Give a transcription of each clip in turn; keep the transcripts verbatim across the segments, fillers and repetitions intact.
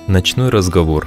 Ночной разговор.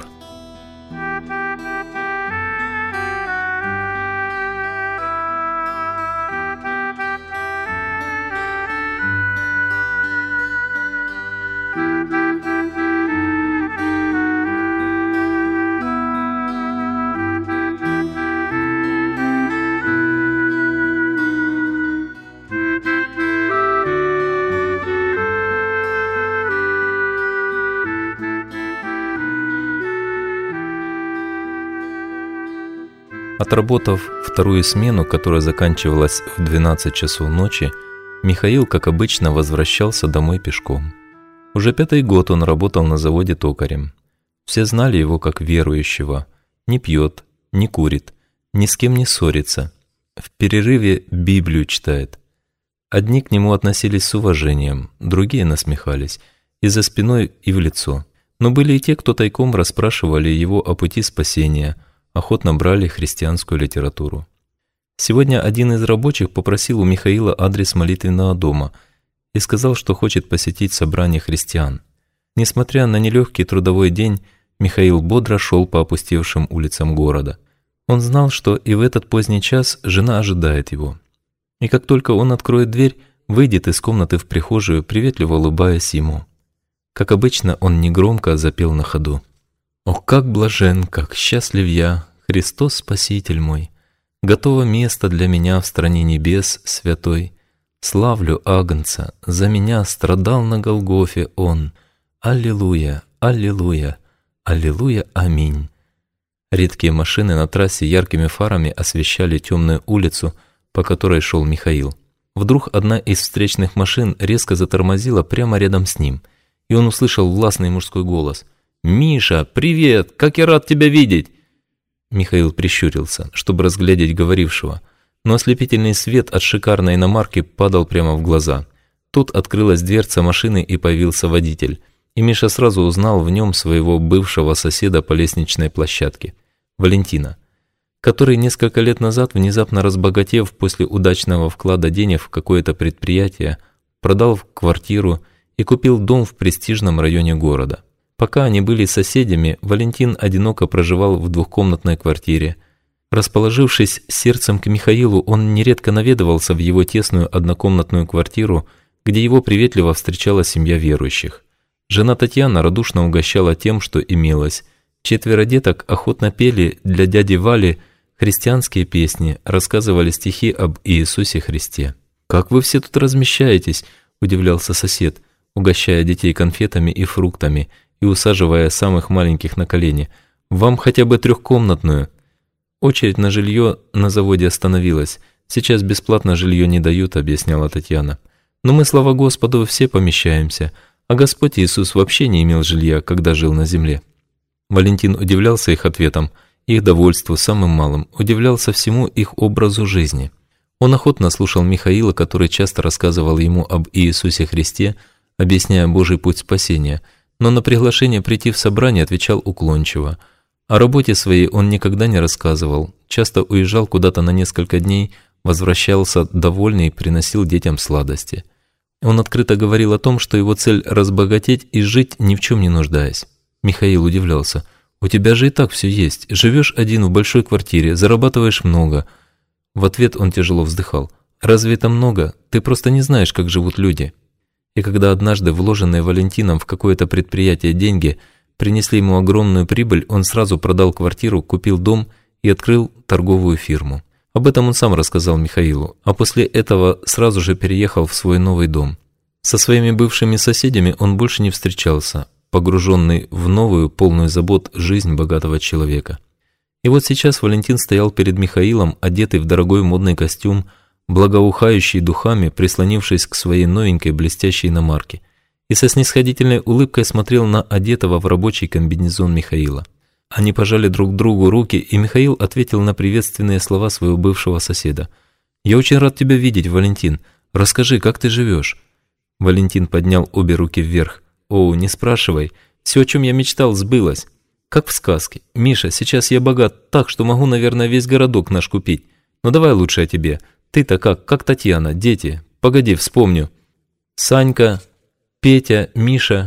Отработав вторую смену, которая заканчивалась в двенадцать часов ночи, Михаил, как обычно, возвращался домой пешком. Уже пятый год он работал на заводе токарем. Все знали его как верующего. Не пьет, не курит, ни с кем не ссорится. В перерыве Библию читает. Одни к нему относились с уважением, другие насмехались, и за спиной, и в лицо. Но были и те, кто тайком расспрашивали его о пути спасения, охотно брали христианскую литературу. Сегодня один из рабочих попросил у Михаила адрес молитвенного дома и сказал, что хочет посетить собрание христиан. Несмотря на нелегкий трудовой день, Михаил бодро шел по опустевшим улицам города. Он знал, что и в этот поздний час жена ожидает его. И как только он откроет дверь, выйдет из комнаты в прихожую, приветливо улыбаясь ему. Как обычно, он негромко запел на ходу. «Ох, как блажен, как счастлив я, Христос Спаситель мой! Готово место для меня в стране небес святой. Славлю Агнца, за меня страдал на Голгофе Он. Аллилуйя, аллилуйя, аллилуйя, аминь». Редкие машины на трассе яркими фарами освещали темную улицу, по которой шел Михаил. Вдруг одна из встречных машин резко затормозила прямо рядом с ним, и он услышал властный мужской голос. «Миша, привет! Как я рад тебя видеть!» Михаил прищурился, чтобы разглядеть говорившего, но ослепительный свет от шикарной иномарки падал прямо в глаза. Тут открылась дверца машины и появился водитель, и Миша сразу узнал в нем своего бывшего соседа по лестничной площадке, Валентина, который несколько лет назад, внезапно разбогатев после удачного вклада денег в какое-то предприятие, продал квартиру и купил дом в престижном районе города. Пока они были соседями, Валентин одиноко проживал в двухкомнатной квартире. Расположившись сердцем к Михаилу, он нередко наведывался в его тесную однокомнатную квартиру, где его приветливо встречала семья верующих. Жена Татьяна радушно угощала тем, что имелось. Четверо деток охотно пели для дяди Вали христианские песни, рассказывали стихи об Иисусе Христе. «Как вы все тут размещаетесь?» – удивлялся сосед, угощая детей конфетами и фруктами и усаживая самых маленьких на колени. «Вам хотя бы трехкомнатную». «Очередь на жилье на заводе остановилась. Сейчас бесплатно жилье не дают», – объясняла Татьяна. «Но мы, слава Господу, все помещаемся, а Господь Иисус вообще не имел жилья, когда жил на земле». Валентин удивлялся их ответам, их довольству самым малым, удивлялся всему их образу жизни. Он охотно слушал Михаила, который часто рассказывал ему об Иисусе Христе, объясняя Божий путь спасения, но на приглашение прийти в собрание отвечал уклончиво. О работе своей он никогда не рассказывал, часто уезжал куда-то на несколько дней, возвращался довольный и приносил детям сладости. Он открыто говорил о том, что его цель – разбогатеть и жить, ни в чем не нуждаясь. Михаил удивлялся. «У тебя же и так все есть. Живешь один в большой квартире, зарабатываешь много». В ответ он тяжело вздыхал. «Разве это много? Ты просто не знаешь, как живут люди». И когда однажды вложенные Валентином в какое-то предприятие деньги принесли ему огромную прибыль, он сразу продал квартиру, купил дом и открыл торговую фирму. Об этом он сам рассказал Михаилу, а после этого сразу же переехал в свой новый дом. Со своими бывшими соседями он больше не встречался, погруженный в новую, полную забот жизнь богатого человека. И вот сейчас Валентин стоял перед Михаилом, одетый в дорогой модный костюм, благоухающий духами, прислонившись к своей новенькой блестящей иномарке, и со снисходительной улыбкой смотрел на одетого в рабочий комбинезон Михаила. Они пожали друг другу руки, и Михаил ответил на приветственные слова своего бывшего соседа. «Я очень рад тебя видеть, Валентин. Расскажи, как ты живешь?» Валентин поднял обе руки вверх. «О, не спрашивай. Все, о чем я мечтал, сбылось. Как в сказке. Миша, сейчас я богат так, что могу, наверное, весь городок наш купить. Но давай лучше о тебе. Ты-то как? Как Татьяна? Дети? Погоди, вспомню. Санька, Петя, Миша.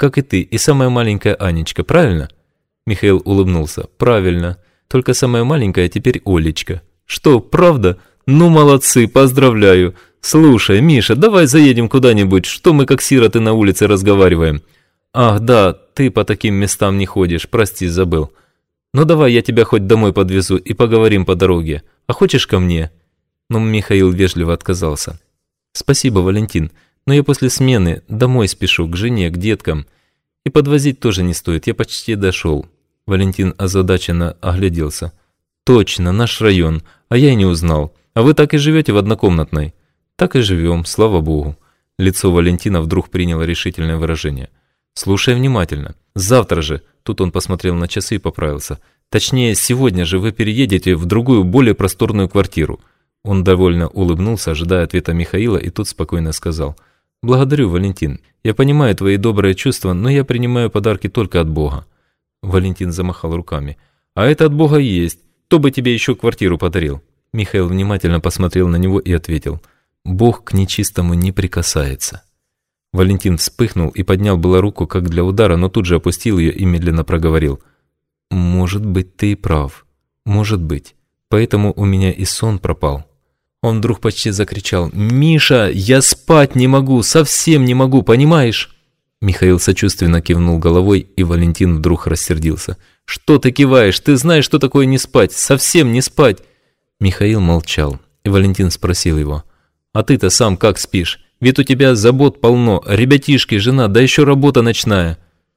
как и ты, и самая маленькая Анечка, правильно?» Михаил улыбнулся. «Правильно. Только самая маленькая теперь Олечка». «Что, правда? Ну, молодцы, поздравляю. Слушай, Миша, давай заедем куда-нибудь, что мы как сироты на улице разговариваем». «Ах, да, ты по таким местам не ходишь, прости, забыл. Ну давай я тебя хоть домой подвезу и поговорим по дороге. А хочешь ко мне?» Но Михаил вежливо отказался. «Спасибо, Валентин, но я после смены домой спешу, к жене, к деткам. И подвозить тоже не стоит, я почти дошел». Валентин озадаченно огляделся. «Точно, наш район, а я и не узнал. А вы так и живете в однокомнатной?» «Так и живем, слава богу». Лицо Валентина вдруг приняло решительное выражение. «Слушай внимательно. Завтра же», тут он посмотрел на часы и поправился, «точнее, сегодня же вы переедете в другую, более просторную квартиру». Он довольно улыбнулся, ожидая ответа Михаила, и тут спокойно сказал: «Благодарю, Валентин. Я понимаю твои добрые чувства, но я принимаю подарки только от Бога». Валентин замахал руками. «А это от Бога и есть. Кто бы тебе еще квартиру подарил?» Михаил внимательно посмотрел на него и ответил: «Бог к нечистому не прикасается». Валентин вспыхнул и поднял было руку, как для удара, но тут же опустил ее и медленно проговорил: «Может быть, ты и прав. Может быть. Поэтому у меня и сон пропал». Он вдруг почти закричал: «Миша, я спать не могу, совсем не могу, понимаешь?» Михаил сочувственно кивнул головой, и Валентин вдруг рассердился. «Что ты киваешь? Ты знаешь, что такое не спать? Совсем не спать!» Михаил молчал, и Валентин спросил его: «А ты-то сам как спишь? Ведь у тебя забот полно, ребятишки, жена, да еще работа ночная».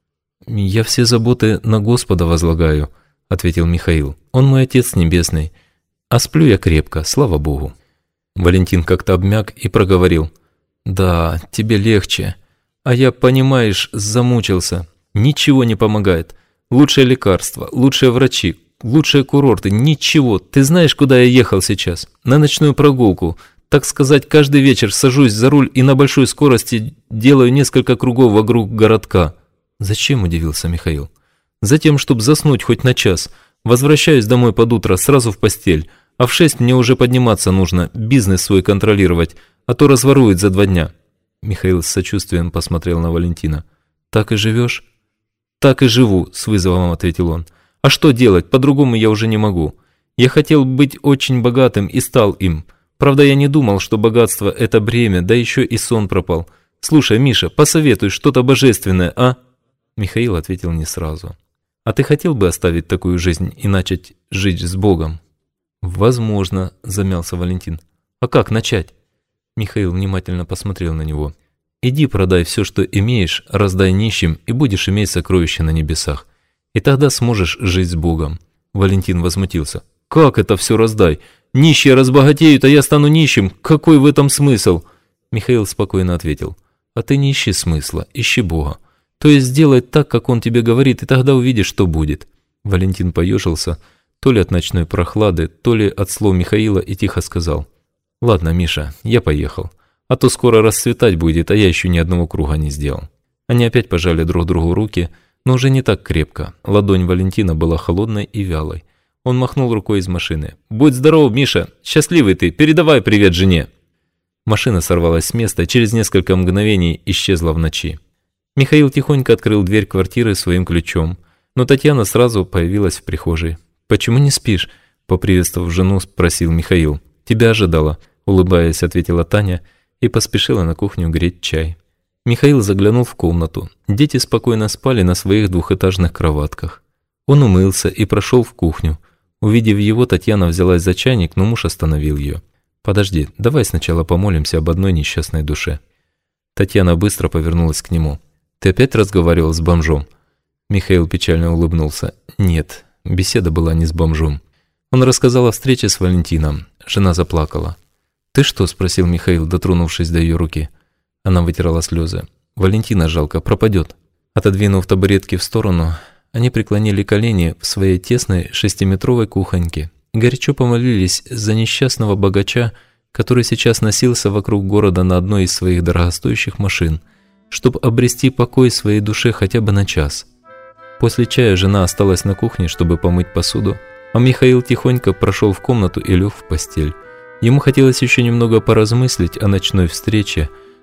«Я все заботы на Господа возлагаю», — ответил Михаил. «Он мой Отец Небесный. А сплю я крепко, слава Богу». Валентин как-то обмяк и проговорил: «Да, тебе легче. А я, понимаешь, замучился. Ничего не помогает. Лучшее лекарство, лучшие врачи, лучшие курорты, ничего. Ты знаешь, куда я ехал сейчас? На ночную прогулку. Так сказать, каждый вечер сажусь за руль и на большой скорости делаю несколько кругов вокруг городка». «Зачем?» – удивился Михаил. «Затем, чтобы заснуть хоть на час. Возвращаюсь домой под утро, сразу в постель. А в шесть мне уже подниматься нужно, бизнес свой контролировать, а то разворуют за два дня». Михаил с сочувствием посмотрел на Валентина. «Так и живешь?» «Так и живу», – с вызовом ответил он. «А что делать? По-другому я уже не могу. Я хотел быть очень богатым и стал им. Правда, я не думал, что богатство – это бремя, да еще и сон пропал. Слушай, Миша, посоветуй что-то божественное, а?» Михаил ответил не сразу. «А ты хотел бы оставить такую жизнь и начать жить с Богом?» «Возможно», – замялся Валентин. «А как начать?» Михаил внимательно посмотрел на него. «Иди продай все, что имеешь, раздай нищим, и будешь иметь сокровища на небесах. И тогда сможешь жить с Богом». Валентин возмутился. «Как это все раздай? Нищие разбогатеют, а я стану нищим. Какой в этом смысл?» Михаил спокойно ответил: «А ты не ищи смысла, ищи Бога. То есть сделай так, как Он тебе говорит, и тогда увидишь, что будет». Валентин поежился, то ли от ночной прохлады, то ли от слов Михаила, и тихо сказал: «Ладно, Миша, я поехал. А то скоро расцветать будет, а я еще ни одного круга не сделал». Они опять пожали друг другу руки, но уже не так крепко. Ладонь Валентина была холодной и вялой. Он махнул рукой из машины. «Будь здоров, Миша! Счастливый ты! Передавай привет жене!» Машина сорвалась с места и через несколько мгновений исчезла в ночи. Михаил тихонько открыл дверь квартиры своим ключом, но Татьяна сразу появилась в прихожей. «Почему не спишь?» – поприветствовав жену, спросил Михаил. «Тебя ожидала», – улыбаясь, ответила Таня и поспешила на кухню греть чай. Михаил заглянул в комнату. Дети спокойно спали на своих двухэтажных кроватках. Он умылся и прошел в кухню. Увидев его, Татьяна взялась за чайник, но муж остановил ее. «Подожди, давай сначала помолимся об одной несчастной душе». Татьяна быстро повернулась к нему. «Ты опять разговаривал с бомжом?» Михаил печально улыбнулся. «Нет, беседа была не с бомжом». Он рассказал о встрече с Валентином. Жена заплакала. «Ты что?» – спросил Михаил, дотронувшись до ее руки. Она вытирала слезы. «Валентина жалко, пропадет». Отодвинув табуретки в сторону, они преклонили колени в своей тесной шестиметровой кухоньке и горячо помолились за несчастного богача, который сейчас носился вокруг города на одной из своих дорогостоящих машин, чтобы обрести покой своей душе хотя бы на час. После чая жена осталась на кухне, чтобы помыть посуду, а Михаил тихонько прошел в комнату и лег в постель. Ему хотелось еще немного поразмыслить о ночной встрече,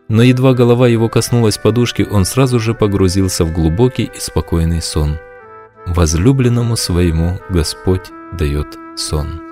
Но едва голова его коснулась подушки, он сразу же погрузился в глубокий и спокойный сон. Возлюбленному своему Господь дает сон.